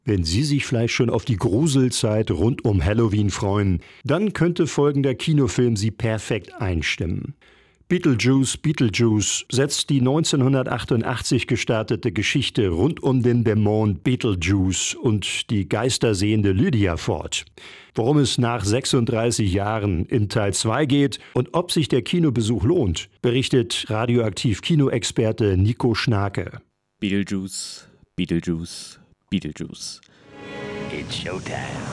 Wenn Sie sich vielleicht schon auf die Gruselzeit rund um Halloween freuen, dann könnte folgender Kinofilm Sie perfekt einstimmen. Beetlejuice setzt die 1988 gestartete Geschichte rund um den Dämon Beetlejuice und die geistersehende Lydia fort. Worum es nach 36 Jahren in Teil 2 geht und ob sich der Kinobesuch lohnt, berichtet Radioaktiv-Kinoexperte Nico Schnake. Beetlejuice. It's showtime.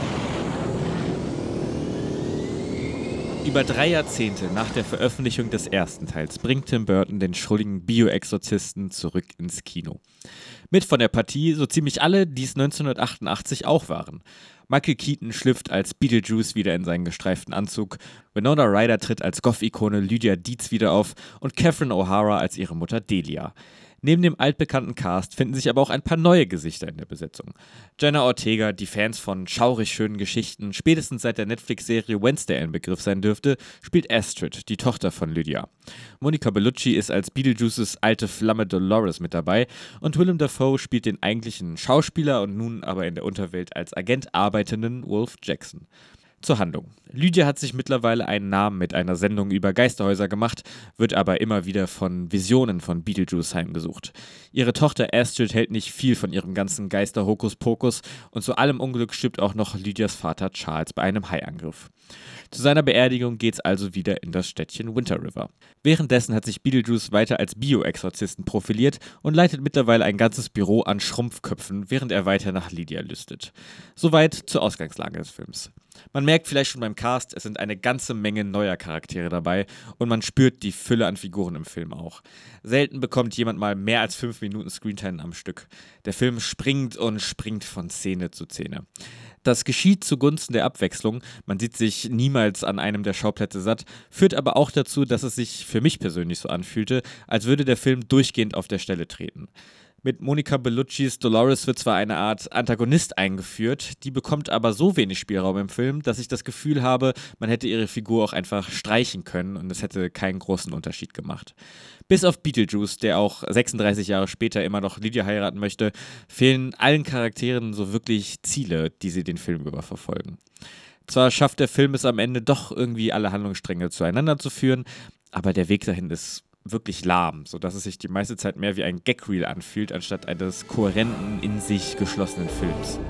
Über 3 Jahrzehnte nach der Veröffentlichung des ersten Teils bringt Tim Burton den schrulligen Bio-Exorzisten zurück ins Kino. Mit von der Partie so ziemlich alle, die es 1988 auch waren. Michael Keaton schlüpft als Beetlejuice wieder in seinen gestreiften Anzug, Winona Ryder tritt als Goth-Ikone Lydia Deetz wieder auf und Catherine O'Hara als ihre Mutter Delia. Neben dem altbekannten Cast finden sich aber auch ein paar neue Gesichter in der Besetzung. Jenna Ortega, die Fans von schaurig schönen Geschichten spätestens seit der Netflix-Serie Wednesday ein Begriff sein dürfte, spielt Astrid, die Tochter von Lydia. Monica Bellucci ist als Beetlejuices alte Flamme Dolores mit dabei und Willem Dafoe spielt den eigentlichen Schauspieler und nun aber in der Unterwelt als Agent arbeitenden Wolf Jackson. Zur Handlung. Lydia hat sich mittlerweile einen Namen mit einer Sendung über Geisterhäuser gemacht, wird aber immer wieder von Visionen von Beetlejuice heimgesucht. Ihre Tochter Astrid hält nicht viel von ihrem ganzen Geister-Hokuspokus und zu allem Unglück stirbt auch noch Lydias Vater Charles bei einem Haiangriff. Zu seiner Beerdigung geht's also wieder in das Städtchen Winter River. Währenddessen hat sich Beetlejuice weiter als Bio-Exorzisten profiliert und leitet mittlerweile ein ganzes Büro an Schrumpfköpfen, während er weiter nach Lydia lüstet. Soweit zur Ausgangslage des Films. Man merkt vielleicht schon beim Cast, es sind eine ganze Menge neuer Charaktere dabei und man spürt die Fülle an Figuren im Film auch. Selten bekommt jemand mal mehr als 5 Minuten Screentime am Stück. Der Film springt und springt von Szene zu Szene. Das geschieht zugunsten der Abwechslung, man sieht sich niemals an einem der Schauplätze satt, führt aber auch dazu, dass es sich für mich persönlich so anfühlte, als würde der Film durchgehend auf der Stelle treten. Mit Monica Belluccis Dolores wird zwar eine Art Antagonist eingeführt, die bekommt aber so wenig Spielraum im Film, dass ich das Gefühl habe, man hätte ihre Figur auch einfach streichen können und es hätte keinen großen Unterschied gemacht. Bis auf Beetlejuice, der auch 36 Jahre später immer noch Lydia heiraten möchte, fehlen allen Charakteren so wirklich Ziele, die sie den Film über verfolgen. Zwar schafft der Film es am Ende doch irgendwie alle Handlungsstränge zueinander zu führen, aber der Weg dahin ist wirklich lahm, sodass es sich die meiste Zeit mehr wie ein Gag-Reel anfühlt, anstatt eines kohärenten, in sich geschlossenen Films.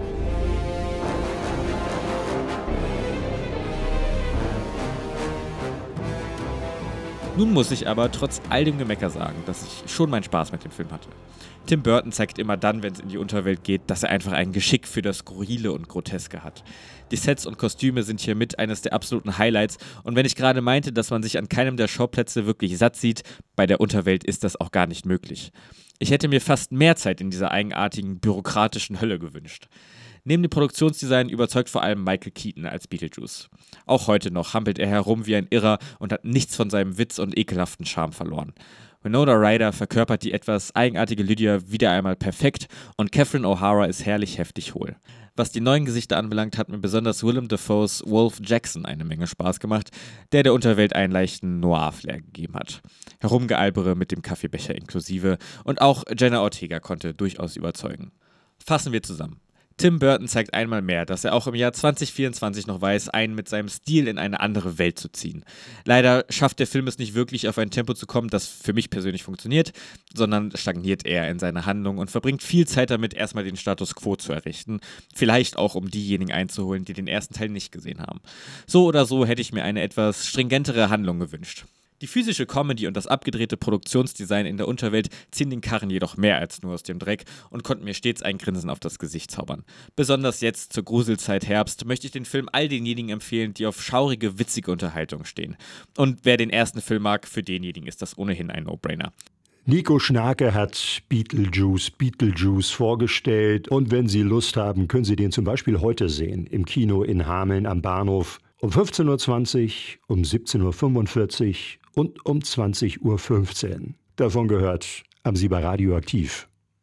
Nun muss ich aber trotz all dem Gemecker sagen, dass ich schon meinen Spaß mit dem Film hatte. Tim Burton zeigt immer dann, wenn es in die Unterwelt geht, dass er einfach ein Geschick für das Skurrile und Groteske hat. Die Sets und Kostüme sind hier mit eines der absoluten Highlights und wenn ich gerade meinte, dass man sich an keinem der Schauplätze wirklich satt sieht, bei der Unterwelt ist das auch gar nicht möglich. Ich hätte mir fast mehr Zeit in dieser eigenartigen, bürokratischen Hölle gewünscht. Neben dem Produktionsdesign überzeugt vor allem Michael Keaton als Beetlejuice. Auch heute noch hampelt er herum wie ein Irrer und hat nichts von seinem Witz und ekelhaften Charme verloren. Winona Ryder verkörpert die etwas eigenartige Lydia wieder einmal perfekt und Catherine O'Hara ist herrlich heftig hohl. Was die neuen Gesichter anbelangt, hat mir besonders Willem Dafoes Wolf Jackson eine Menge Spaß gemacht, der Unterwelt einen leichten Noir-Flair gegeben hat. Herumgealbere mit dem Kaffeebecher inklusive und auch Jenna Ortega konnte durchaus überzeugen. Fassen wir zusammen. Tim Burton zeigt einmal mehr, dass er auch im Jahr 2024 noch weiß, einen mit seinem Stil in eine andere Welt zu ziehen. Leider schafft der Film es nicht wirklich, auf ein Tempo zu kommen, das für mich persönlich funktioniert, sondern stagniert eher in seiner Handlung und verbringt viel Zeit damit, erstmal den Status quo zu errichten. Vielleicht auch, um diejenigen einzuholen, die den ersten Teil nicht gesehen haben. So oder so hätte ich mir eine etwas stringentere Handlung gewünscht. Die physische Comedy und das abgedrehte Produktionsdesign in der Unterwelt ziehen den Karren jedoch mehr als nur aus dem Dreck und konnten mir stets ein Grinsen auf das Gesicht zaubern. Besonders jetzt zur Gruselzeit Herbst möchte ich den Film all denjenigen empfehlen, die auf schaurige, witzige Unterhaltung stehen. Und wer den ersten Film mag, für denjenigen ist das ohnehin ein No-Brainer. Nico Schnake hat Beetlejuice vorgestellt und wenn Sie Lust haben, können Sie den zum Beispiel heute sehen im Kino in Hameln am Bahnhof um 15.20 Uhr, um 17.45 Uhr und um 20.15 Uhr. Davon gehört, haben Sie bei Radioaktiv.